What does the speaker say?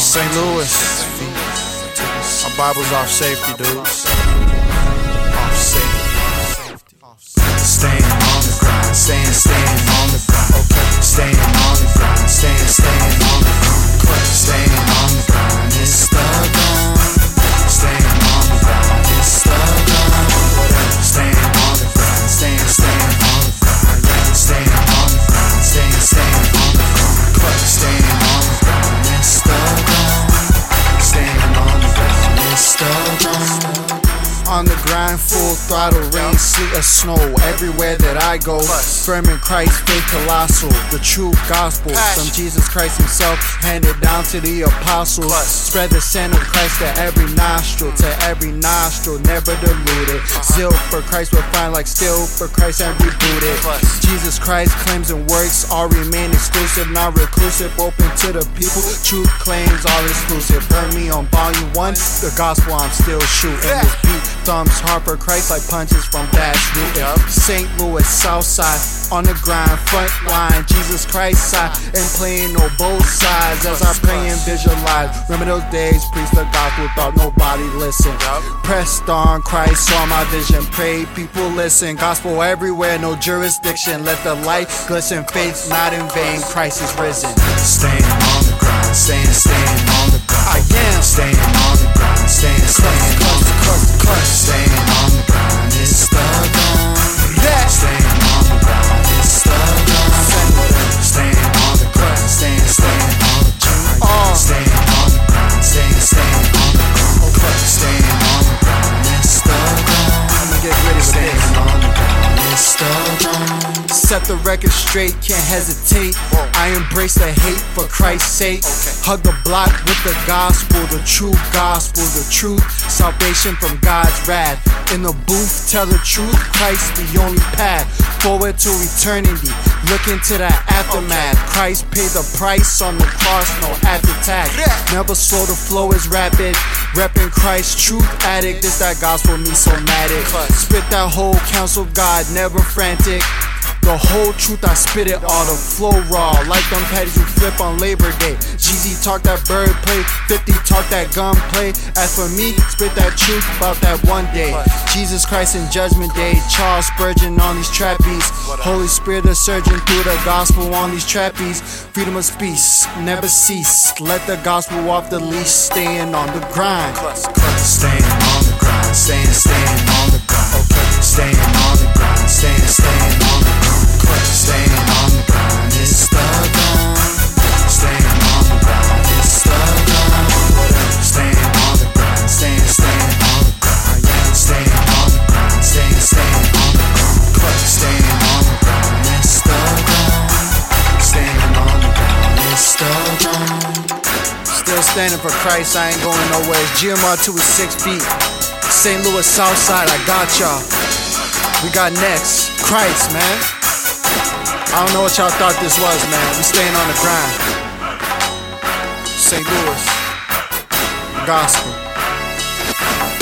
St. Louis. Our Bible's off safety, dudes. Off safety. Staying on the grind, staying on the grind. Okay, staying on the grind, staying on the grind. Staying on the grind, it's the grind. Staying on the grind, it's the grind. Staying on the grind, staying on the grind. Staying on the grind, staying on the grind. Staying on the grind, it's the grind. Staying on the grind, it's the grind. On the grind, full throttle, rain, sleet, or snow. Everywhere that I go, firm in Christ, faith colossal. The true gospel from Jesus Christ himself, handed down to the apostles. Spread the scent of Christ to every nostril, never diluted. Zeal for Christ will find like steel for Christ and rebooted. Jesus Christ claims and works all remain exclusive, not reclusive, open to the people. Truth claims all exclusive. Heard me on volume 1, the gospel I'm still shooting. This beat thumbs hard for Christ like punches from Bass Root. St. Louis, Southside, on the grind, front line, Jesus Christ side, and playing on both sides as I pray and visualize. Remember those days, preach the gospel, thought nobody listened. Pressed on Christ, saw my vision, pray people listen. Gospel everywhere, no jurisdiction. Let the light glisten, faith not in vain. Christ is risen. Staying on the grind, staying on the grind. I am staying on the grind, staying on the grind. Staying on the grind, it's the grind. Staying on the grind, it's the grind. Staying on the grind, staying on the grind. Staying on the grind, staying on the grind. Staying on the grind, it's the grind. I'ma get ready with this. Staying on the grind, it's the grind. Set the record straight, can't hesitate. I embrace the hate for Christ's sake. Hug the block with the gospel, the true gospel, the truth. Salvation from God's wrath. In the booth, tell the truth. Christ the only path forward to eternity. Look into the aftermath. Christ paid the price on the cross, no after tax. Never slow, the flow is rapid. Reppin' Christ, truth addict. This that gospel, me so matic. Spit that whole counsel of God, never frantic. The whole truth, I spit it all, the flow raw. Like them patties you flip on Labor Day. GZ talk that bird play, 50 talk that gun play. As for me, spit that truth about that one day. Jesus Christ in Judgment Day, Charles Spurgeon on these trapeze. Holy Spirit the surgeon through the gospel on these trapeze. Freedom of speech, never cease. Let the gospel off the leash, staying on the grind. Staying on the grind, staying on the grind. Staying on the grind, staying on the grind. Staying on the grind, it's the grind. Staying on the grind, it's the grind. Staying on the grind, staying on the grind. Staying on the grind, staying on the grind. Staying on the grind, it's the grind. Staying on the grind, it's the grind. Still standing for Christ, I ain't going nowhere. It's GMR 2 with 6 feet. St. Louis, Southside, I got y'all. We got next, Christ, man. I don't know what y'all thought this was, man. We staying on the grind. St. Louis, gospel.